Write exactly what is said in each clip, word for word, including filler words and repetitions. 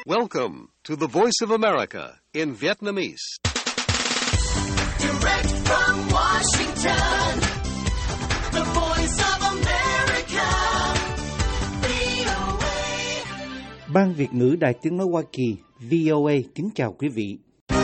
Welcome to the Voice of America in Vietnamese. Direct from Washington, the Voice of America, vê o a. Ban Việt ngữ Đài Tiếng nói Hoa Kỳ vê o a kính chào quý vị.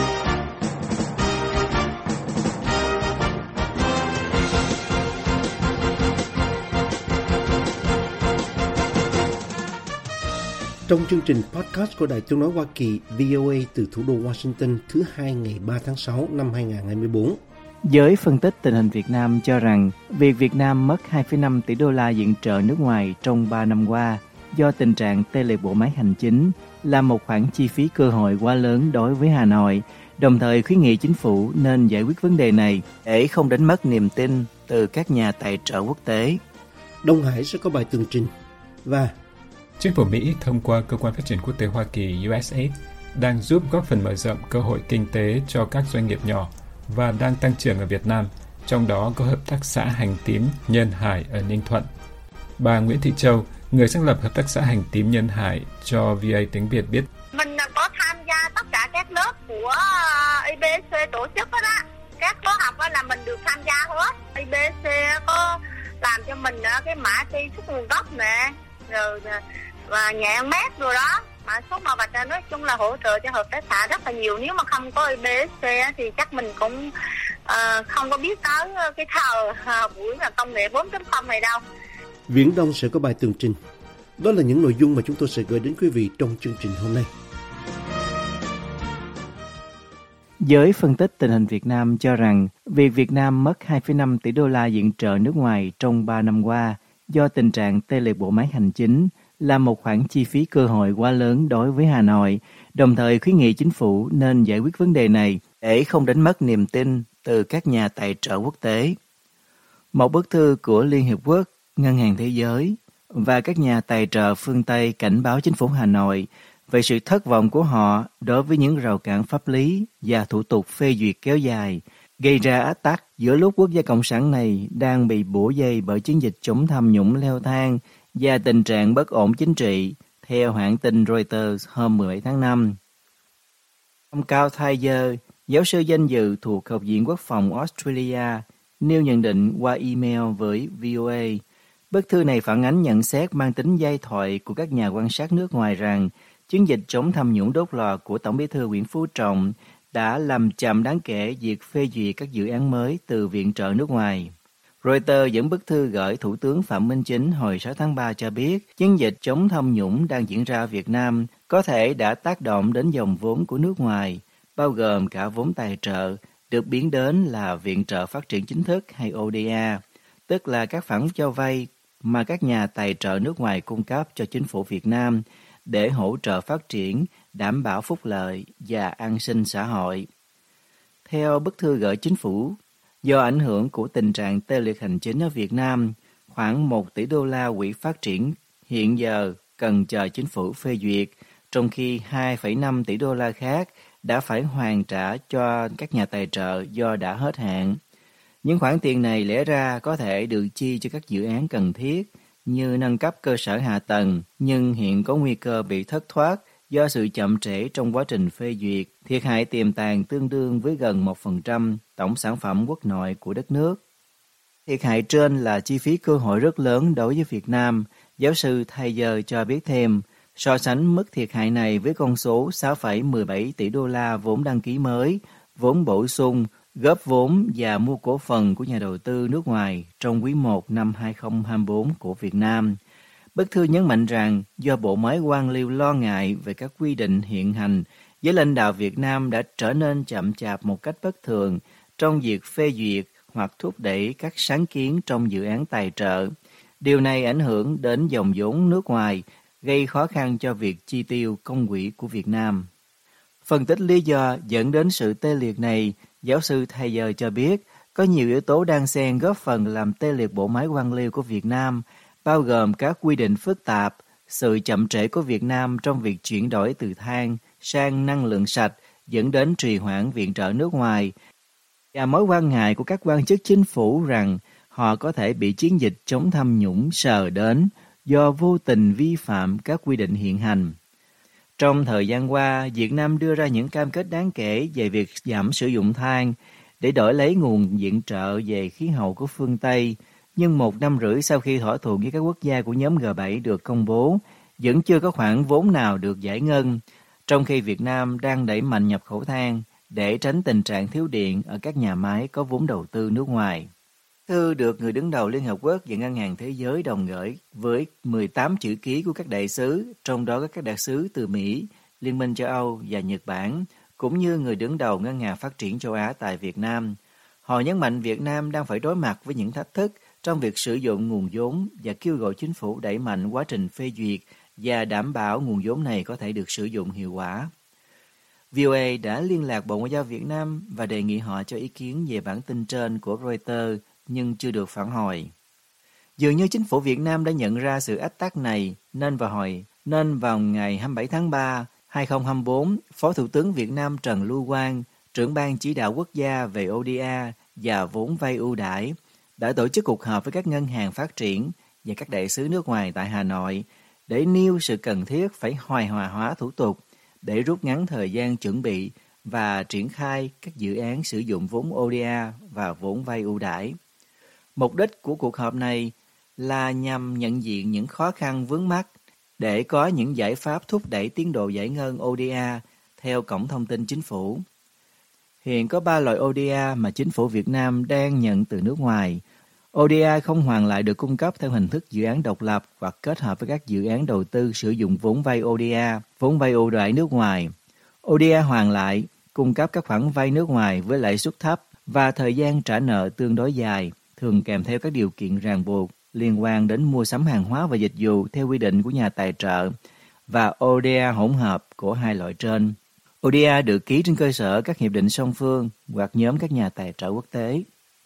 Trong chương trình podcast của Đài Tiếng nói Hoa Kỳ vê o a từ thủ đô Washington thứ hai ngày ba tháng sáu năm hai nghìn không trăm hai mươi bốn. Giới phân tích tình hình Việt Nam cho rằng việc Việt Nam mất hai phẩy năm tỷ đô la viện trợ nước ngoài trong ba năm qua do tình trạng tê liệt bộ máy hành chính là một khoản chi phí cơ hội quá lớn đối với Hà Nội, đồng thời khuyến nghị chính phủ nên giải quyết vấn đề này để không đánh mất niềm tin từ các nhà tài trợ quốc tế. Đông Hải sẽ có bài tường trình và Chính phủ Mỹ thông qua Cơ quan Phát triển Quốc tế Hoa Kỳ U S A I D đang giúp góp phần mở rộng cơ hội kinh tế cho các doanh nghiệp nhỏ và đang tăng trưởng ở Việt Nam, trong đó có Hợp tác xã Hành Tím Nhân Hải ở Ninh Thuận. Bà Nguyễn Thị Châu, người sáng lập Hợp tác xã Hành Tím Nhân Hải cho vê o a tiếng Việt biết. Mình có tham gia tất cả các lớp của i bê ét xê tổ chức đó, đó. Các khóa học đó là mình được tham gia hết. i bê ét xê có làm cho mình cái mã truy xuất nguồn gốc nè, rồi và nhãn mác rồi đó, mã số màu vạch, nói chung là hỗ trợ cho hợp tác xã rất là nhiều. Nếu mà không có i bê ét xê thì chắc mình cũng uh, không có biết tới cái thời uh, buổi là công nghệ bốn chấm không này đâu. Viễn Đông sẽ có bài tường trình. Đó là những nội dung mà chúng tôi sẽ gửi đến quý vị trong chương trình hôm nay. Giới phân tích tình hình Việt Nam cho rằng việc Việt Nam mất hai phẩy năm tỷ đô la viện trợ nước ngoài trong ba năm qua do tình trạng tê liệt bộ máy hành chính là một khoản chi phí cơ hội quá lớn đối với Hà Nội, đồng thời khuyến nghị chính phủ nên giải quyết vấn đề này để không đánh mất niềm tin từ các nhà tài trợ quốc tế. Một bức thư của Liên Hiệp Quốc, Ngân hàng Thế giới và các nhà tài trợ phương Tây cảnh báo chính phủ Hà Nội về sự thất vọng của họ đối với những rào cản pháp lý và thủ tục phê duyệt kéo dài, gây ra ách tắc giữa lúc quốc gia cộng sản này đang bị bủa vây bởi chiến dịch chống tham nhũng leo thang và tình trạng bất ổn chính trị, theo hãng tin Reuters hôm mười bảy tháng năm. Ông Cao Tiger, giáo sư danh dự thuộc Học viện Quốc phòng Australia, nêu nhận định qua email với vê o a. Bức thư này phản ánh nhận xét mang tính giai thoại của các nhà quan sát nước ngoài rằng chiến dịch chống tham nhũng đốt lò của Tổng bí thư Nguyễn Phú Trọng đã làm chậm đáng kể việc phê duyệt các dự án mới từ viện trợ nước ngoài. Reuters dẫn bức thư gửi Thủ tướng Phạm Minh Chính hồi sáu tháng ba cho biết chiến dịch chống tham nhũng đang diễn ra ở Việt Nam có thể đã tác động đến dòng vốn của nước ngoài, bao gồm cả vốn tài trợ, được biến đến là Viện trợ Phát triển Chính thức hay o đê a, tức là các khoản cho vay mà các nhà tài trợ nước ngoài cung cấp cho chính phủ Việt Nam để hỗ trợ phát triển, đảm bảo phúc lợi và an sinh xã hội. Theo bức thư gửi chính phủ, do ảnh hưởng của tình trạng tê liệt hành chính ở Việt Nam, khoảng một tỷ đô la quỹ phát triển hiện giờ cần chờ chính phủ phê duyệt, trong khi hai phẩy năm tỷ đô la khác đã phải hoàn trả cho các nhà tài trợ do đã hết hạn. Những khoản tiền này lẽ ra có thể được chi cho các dự án cần thiết như nâng cấp cơ sở hạ tầng, nhưng hiện có nguy cơ bị thất thoát do sự chậm trễ trong quá trình phê duyệt, thiệt hại tiềm tàng tương đương với gần một phần trăm tổng sản phẩm quốc nội của đất nước. Thiệt hại trên là chi phí cơ hội rất lớn đối với Việt Nam, giáo sư Tiger cho biết thêm, so sánh mức thiệt hại này với con số sáu phẩy mười bảy tỷ đô la vốn đăng ký mới, vốn bổ sung, góp vốn và mua cổ phần của nhà đầu tư nước ngoài trong quý một năm hai không hai tư của Việt Nam. Bức thư nhấn mạnh rằng do bộ máy quan liêu lo ngại về các quy định hiện hành, giới lãnh đạo Việt Nam đã trở nên chậm chạp một cách bất thường trong việc phê duyệt hoặc thúc đẩy các sáng kiến trong dự án tài trợ. Điều này ảnh hưởng đến dòng vốn nước ngoài, gây khó khăn cho việc chi tiêu công quỹ của Việt Nam. Phân tích lý do dẫn đến sự tê liệt này, giáo sư Tiger cho biết có nhiều yếu tố đan xen góp phần làm tê liệt bộ máy quan liêu của Việt Nam, bao gồm các quy định phức tạp, sự chậm trễ của Việt Nam trong việc chuyển đổi từ than sang năng lượng sạch dẫn đến trì hoãn viện trợ nước ngoài, và mối quan ngại của các quan chức chính phủ rằng họ có thể bị chiến dịch chống tham nhũng sờ đến do vô tình vi phạm các quy định hiện hành. Trong thời gian qua, Việt Nam đưa ra những cam kết đáng kể về việc giảm sử dụng than để đổi lấy nguồn viện trợ về khí hậu của phương Tây. Nhưng một năm rưỡi sau khi thỏa thuận với các quốc gia của nhóm G bảy được công bố, vẫn chưa có khoản vốn nào được giải ngân, trong khi Việt Nam đang đẩy mạnh nhập khẩu than để tránh tình trạng thiếu điện ở các nhà máy có vốn đầu tư nước ngoài. Thư được người đứng đầu Liên Hợp Quốc và Ngân hàng Thế giới đồng gửi với mười tám chữ ký của các đại sứ, trong đó có các đại sứ từ Mỹ, Liên minh châu Âu và Nhật Bản, cũng như người đứng đầu Ngân hàng Phát triển châu Á tại Việt Nam. Họ nhấn mạnh Việt Nam đang phải đối mặt với những thách thức trong việc sử dụng nguồn vốn và kêu gọi chính phủ đẩy mạnh quá trình phê duyệt và đảm bảo nguồn vốn này có thể được sử dụng hiệu quả. vê o a đã liên lạc Bộ Ngoại giao Việt Nam và đề nghị họ cho ý kiến về bản tin trên của Reuters nhưng chưa được phản hồi. Dường như chính phủ Việt Nam đã nhận ra sự ách tắc này nên vào hồi nên vào ngày hai mươi bảy tháng ba năm hai nghìn không trăm hai mươi tư, Phó Thủ tướng Việt Nam Trần Lưu Quang, trưởng ban chỉ đạo quốc gia về o đê a và vốn vay ưu đãi, đã tổ chức cuộc họp với các ngân hàng phát triển và các đại sứ nước ngoài tại Hà Nội để nêu sự cần thiết phải hài hòa hóa thủ tục để rút ngắn thời gian chuẩn bị và triển khai các dự án sử dụng vốn o đê a và vốn vay ưu đãi. Mục đích của cuộc họp này là nhằm nhận diện những khó khăn vướng mắc để có những giải pháp thúc đẩy tiến độ giải ngân o đê a theo cổng thông tin chính phủ. Hiện có ba loại o đê a mà chính phủ Việt Nam đang nhận từ nước ngoài. o đê a không hoàn lại được cung cấp theo hình thức dự án độc lập hoặc kết hợp với các dự án đầu tư sử dụng vốn vay o đê a, vốn vay ưu đãi nước ngoài. o đê a hoàn lại cung cấp các khoản vay nước ngoài với lãi suất thấp và thời gian trả nợ tương đối dài, thường kèm theo các điều kiện ràng buộc liên quan đến mua sắm hàng hóa và dịch vụ theo quy định của nhà tài trợ và o đê a hỗn hợp của hai loại trên. o đê a được ký trên cơ sở các hiệp định song phương hoặc nhóm các nhà tài trợ quốc tế.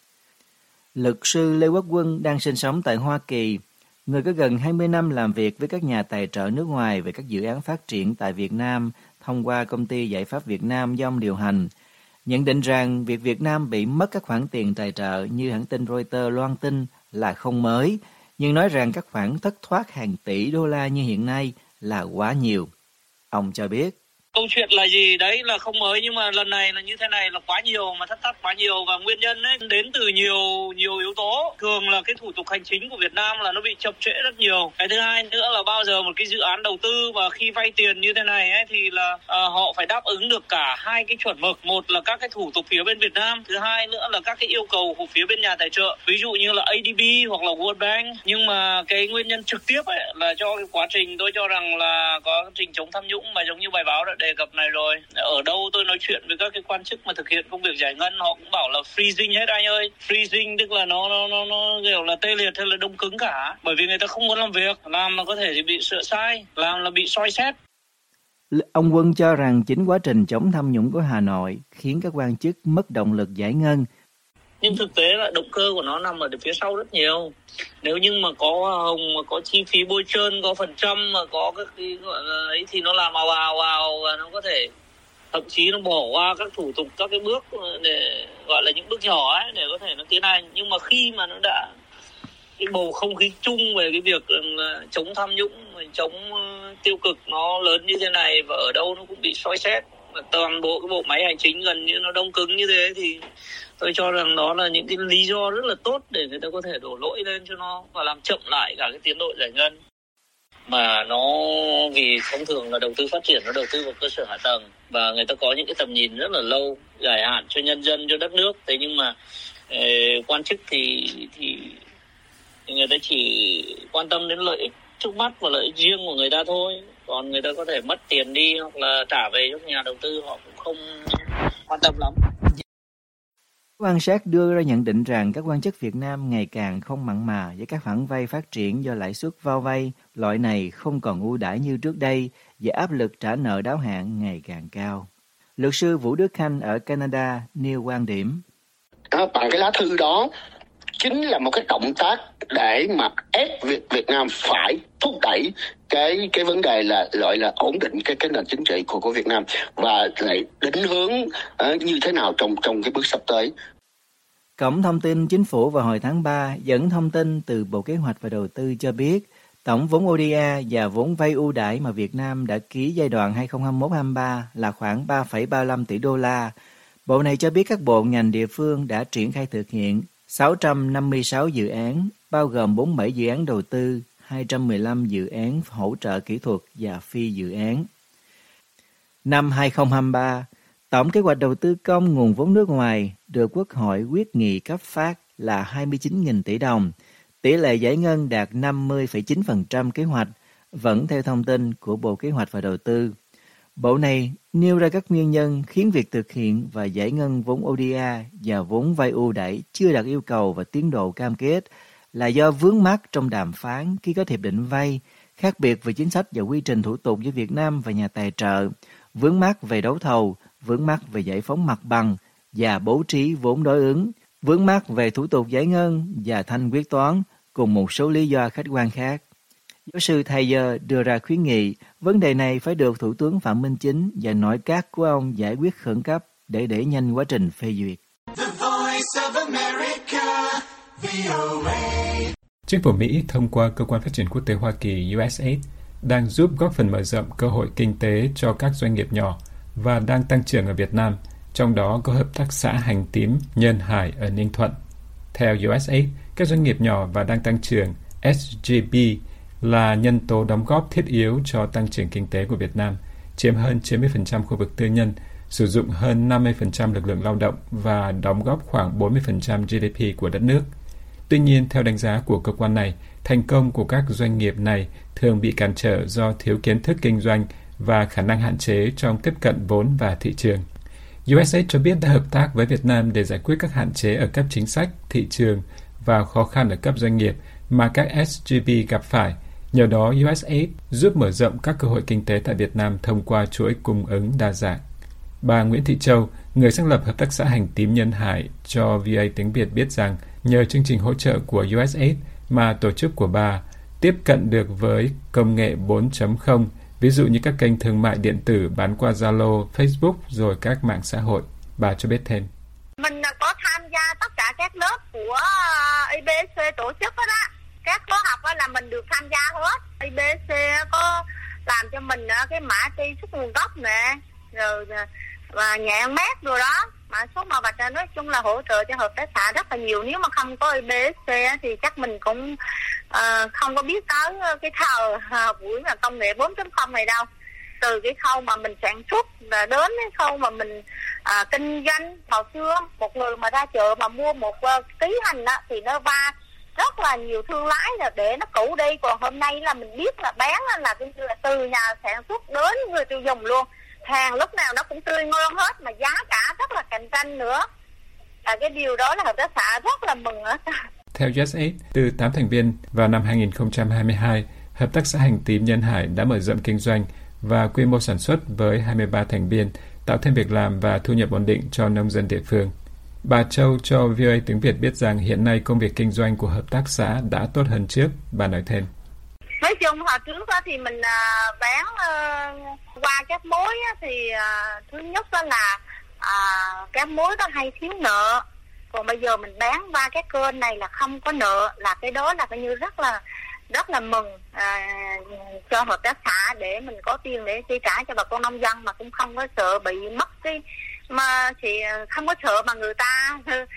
Luật sư Lê Quốc Quân đang sinh sống tại Hoa Kỳ, người có gần hai mươi năm làm việc với các nhà tài trợ nước ngoài về các dự án phát triển tại Việt Nam thông qua công ty Giải pháp Việt Nam do ông điều hành, nhận định rằng việc Việt Nam bị mất các khoản tiền tài trợ như hãng tin Reuters loan tin là không mới, nhưng nói rằng các khoản thất thoát hàng tỷ đô la như hiện nay là quá nhiều. Ông cho biết. Câu chuyện là gì đấy là không mới, nhưng mà lần này là như thế này là quá nhiều, mà thất thoát quá nhiều, và nguyên nhân ấy đến từ nhiều nhiều yếu tố. Thường là cái thủ tục hành chính của Việt Nam là nó bị chậm trễ rất nhiều. Cái thứ hai nữa là bao giờ một cái dự án đầu tư và khi vay tiền như thế này ấy thì là uh, họ phải đáp ứng được cả hai cái chuẩn mực. Một là các cái thủ tục phía bên Việt Nam, thứ hai nữa là các cái yêu cầu của phía bên nhà tài trợ, ví dụ như là a đê bê hoặc là World Bank. Nhưng mà cái nguyên nhân trực tiếp ấy là cho cái quá trình, tôi cho rằng là có quá trình chống tham nhũng mà giống như bài báo đã đề cập này rồi. Ở đâu tôi nói chuyện với các cái quan chức mà thực hiện công việc giải ngân, họ cũng bảo là freezing hết anh ơi. Freezing tức là nó nó nó nó kiểu là tê liệt hay là đông cứng cả, bởi vì người ta không muốn làm việc, làm mà có thể thì bị sửa sai, làm là bị soi xét. Ông Quân cho rằng chính quá trình chống tham nhũng của Hà Nội khiến các quan chức mất động lực giải ngân. Nhưng thực tế là động cơ của nó nằm ở phía sau rất nhiều. Nếu như mà có hoa hồng, mà có chi phí bôi trơn, có phần trăm, mà có các cái gọi là ấy thì nó làm ào ào ào và nó có thể thậm chí nó bỏ qua các thủ tục, các cái bước để gọi là những bước nhỏ ấy để có thể nó tiến hành. Nhưng mà khi mà nó đã cái bầu không khí chung về cái việc chống tham nhũng, chống tiêu cực nó lớn như thế này và ở đâu nó cũng bị soi xét, toàn bộ cái bộ máy hành chính gần như nó đông cứng như thế, thì tôi cho rằng đó là những cái lý do rất là tốt để người ta có thể đổ lỗi lên cho nó và làm chậm lại cả cái tiến độ giải ngân. Mà nó vì thông thường là đầu tư phát triển nó đầu tư vào cơ sở hạ tầng và người ta có những cái tầm nhìn rất là lâu, dài hạn cho nhân dân, cho đất nước. Thế nhưng mà eh, quan chức thì thì người ta chỉ quan tâm đến lợi ích trước mắt và lợi ích riêng của người ta thôi. Còn người ta có thể mất tiền đi hoặc là trả về cho nhà đầu tư, họ cũng không quan tâm lắm. Quan sát đưa ra nhận định rằng các quan chức Việt Nam ngày càng không mặn mà với các khoản vay phát triển do lãi suất vào vay loại này không còn ưu đãi như trước đây và áp lực trả nợ đáo hạn ngày càng cao. Luật sư Vũ Đức Khanh ở Canada nêu quan điểm. Đó, bằng cái lá thư đó chính là một cái động tác để mà ép Việt Việt Nam phải thúc đẩy cái cái vấn đề là gọi là ổn định cái cái nền chính trị của của Việt Nam và lại định hướng uh, như thế nào trong trong cái bước sắp tới. Cổng thông tin chính phủ vào hồi tháng ba dẫn thông tin từ Bộ Kế hoạch và Đầu tư cho biết Tổng vốn ô đê a và vốn vay ưu đãi mà Việt Nam đã ký giai đoạn hai không hai mốt hai ba là khoảng ba phẩy ba mươi lăm tỷ đô la. Bộ này cho biết các bộ ngành địa phương đã triển khai thực hiện sáu trăm năm mươi sáu dự án, bao gồm bốn mươi bảy dự án đầu tư, hai trăm mười lăm dự án hỗ trợ kỹ thuật và phi dự án. Năm hai không hai ba, tổng kế hoạch đầu tư công nguồn vốn nước ngoài được Quốc hội quyết nghị cấp phát là hai mươi chín nghìn tỷ đồng. Tỷ lệ giải ngân đạt năm mươi phẩy chín phần trăm kế hoạch, vẫn theo thông tin của Bộ Kế hoạch và Đầu tư. Bộ này nêu ra các nguyên nhân khiến việc thực hiện và giải ngân vốn ô đê a và vốn vay ưu đãi chưa đạt yêu cầu và tiến độ cam kết là do vướng mắc trong đàm phán khi có hiệp định vay, khác biệt về chính sách và quy trình thủ tục giữa Việt Nam và nhà tài trợ, vướng mắc về đấu thầu, vướng mắc về giải phóng mặt bằng và bố trí vốn đối ứng, vướng mắc về thủ tục giải ngân và thanh quyết toán, cùng một số lý do khách quan khác. Giáo sư Thayer đưa ra khuyến nghị vấn đề này phải được Thủ tướng Phạm Minh Chính và nội các của ông giải quyết khẩn cấp để đẩy nhanh quá trình phê duyệt. The Voice of America, vê o a. Chính phủ Mỹ thông qua Cơ quan Phát triển Quốc tế Hoa Kỳ u ét a i đê đang giúp góp phần mở rộng cơ hội kinh tế cho các doanh nghiệp nhỏ và đang tăng trưởng ở Việt Nam, trong đó có hợp tác xã hành tím Nhân Hải ở Ninh Thuận. Theo u ét a i đê, các doanh nghiệp nhỏ và đang tăng trưởng ét giê bê là nhân tố đóng góp thiết yếu cho tăng trưởng kinh tế của Việt Nam, chiếm hơn chín mươi phần trăm khu vực tư nhân, sử dụng hơn năm mươi phần trăm lực lượng lao động và đóng góp khoảng bốn mươi phần trăm giê đê pê của đất nước. Tuy nhiên, theo đánh giá của cơ quan này, thành công của các doanh nghiệp này thường bị cản trở do thiếu kiến thức kinh doanh và khả năng hạn chế trong tiếp cận vốn và thị trường. u ét a i đê cho biết đã hợp tác với Việt Nam để giải quyết các hạn chế ở cấp chính sách, thị trường và khó khăn ở cấp doanh nghiệp mà các ét giê bê gặp phải. Nhờ đó, u ét a i đê giúp mở rộng các cơ hội kinh tế tại Việt Nam thông qua chuỗi cung ứng đa dạng. Bà Nguyễn Thị Châu, người sáng lập Hợp tác xã hành tím Nhân Hải, cho vê o a tiếng Việt biết rằng nhờ chương trình hỗ trợ của u ét a i đê mà tổ chức của bà tiếp cận được với công nghệ bốn chấm không, ví dụ như các kênh thương mại điện tử bán qua Zalo, Facebook rồi các mạng xã hội. Bà cho biết thêm. Mình có tham gia tất cả các lớp của i bê ét xê tổ chức hết á. Các khóa học là mình được tham gia hết. i bê ét xê có làm cho mình cái mã truy xuất nguồn gốc nè, rồi và nhãn mác rồi đó, mã số mã vạch, nói chung là hỗ trợ cho hợp tác xã rất là nhiều. Nếu mà không có i bê ét xê thì chắc mình cũng uh, không có biết tới cái thời uh, buổi mà công nghệ bốn chấm không này đâu. Từ cái khâu mà mình sản xuất và đến cái khâu mà mình uh, kinh doanh. Hồi xưa một người mà ra chợ mà mua một uh, ký hành đó, thì nó va rất là nhiều thương lái là để nó cũ đi. Còn hôm nay là mình biết là bán là, là từ nhà sản xuất đến người tiêu dùng luôn. Hàng lúc nào nó cũng tươi ngon hết, mà giá cả rất là cạnh tranh nữa. À, cái điều đó là hợp tác xã rất là mừng á. Theo u ét a i đê, từ tám thành viên vào năm hai không hai hai, Hợp tác xã hành tím Nhân Hải đã mở rộng kinh doanh và quy mô sản xuất với hai mươi ba thành viên, tạo thêm việc làm và thu nhập ổn định cho nông dân địa phương. Bà Châu cho vê o a tiếng Việt biết rằng hiện nay công việc kinh doanh của hợp tác xã đã tốt hơn trước. Bà nói thêm. Nói chung hồi trước đó thì mình uh, bán uh, qua các mối á, thì uh, thứ nhất đó là uh, các mối đó hay thiếu nợ. Còn bây giờ mình bán qua cái kênh này là không có nợ, là cái đó là coi như rất là rất là mừng uh, cho hợp tác xã, để mình có tiền để chi trả cho bà con nông dân mà cũng không có sợ bị mất cái, mà thì không có sợ mà người ta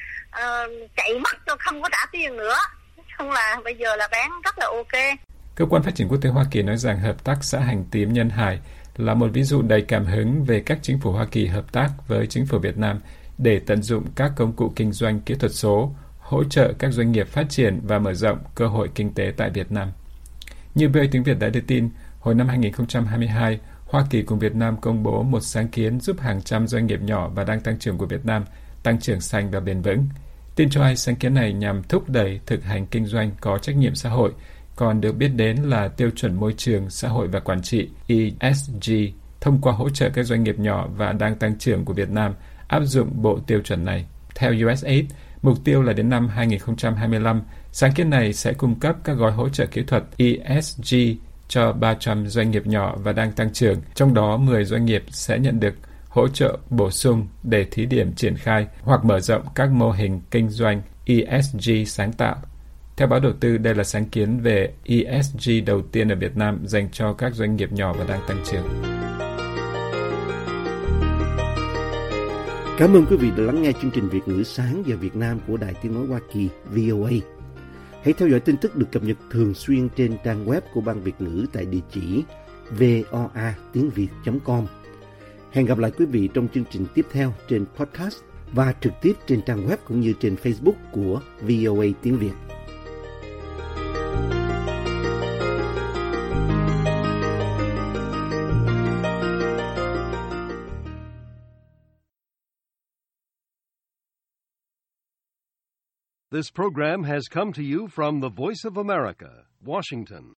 uh, chạy mất rồi không có trả tiền nữa. Nói chung là bây giờ là bán rất là ok. Cơ quan Phát triển Quốc tế Hoa Kỳ nói rằng Hợp tác xã hành tím Nhân Hải là một ví dụ đầy cảm hứng về cách chính phủ Hoa Kỳ hợp tác với chính phủ Việt Nam để tận dụng các công cụ kinh doanh kỹ thuật số, hỗ trợ các doanh nghiệp phát triển và mở rộng cơ hội kinh tế tại Việt Nam. Như vê o a tiếng Việt đã đưa tin, hồi năm hai không hai hai, Hoa Kỳ cùng Việt Nam công bố một sáng kiến giúp hàng trăm doanh nghiệp nhỏ và đang tăng trưởng của Việt Nam tăng trưởng xanh và bền vững. Tin cho hay sáng kiến này nhằm thúc đẩy thực hành kinh doanh có trách nhiệm xã hội, còn được biết đến là tiêu chuẩn môi trường, xã hội và quản trị E S G, thông qua hỗ trợ các doanh nghiệp nhỏ và đang tăng trưởng của Việt Nam áp dụng bộ tiêu chuẩn này. Theo u ét a i đê, mục tiêu là đến năm hai không hai lăm, sáng kiến này sẽ cung cấp các gói hỗ trợ kỹ thuật E S G cho ba trăm doanh nghiệp nhỏ và đang tăng trưởng, trong đó mười doanh nghiệp sẽ nhận được hỗ trợ bổ sung để thí điểm triển khai hoặc mở rộng các mô hình kinh doanh E S G sáng tạo. Theo báo đầu tư, đây là sáng kiến về E S G đầu tiên ở Việt Nam dành cho các doanh nghiệp nhỏ và đang tăng trưởng. Cảm ơn quý vị đã lắng nghe chương trình Việt ngữ sáng giờ Việt Nam của Đài Tiếng nói Hoa Kỳ V O A. Hãy theo dõi tin tức được cập nhật thường xuyên trên trang web của Ban Việt ngữ tại địa chỉ voa tiếng việt chấm com. Hẹn gặp lại quý vị trong chương trình tiếp theo trên podcast và trực tiếp trên trang web cũng như trên Facebook của V O A tiếng Việt. This program has come to you from the Voice of America, Washington.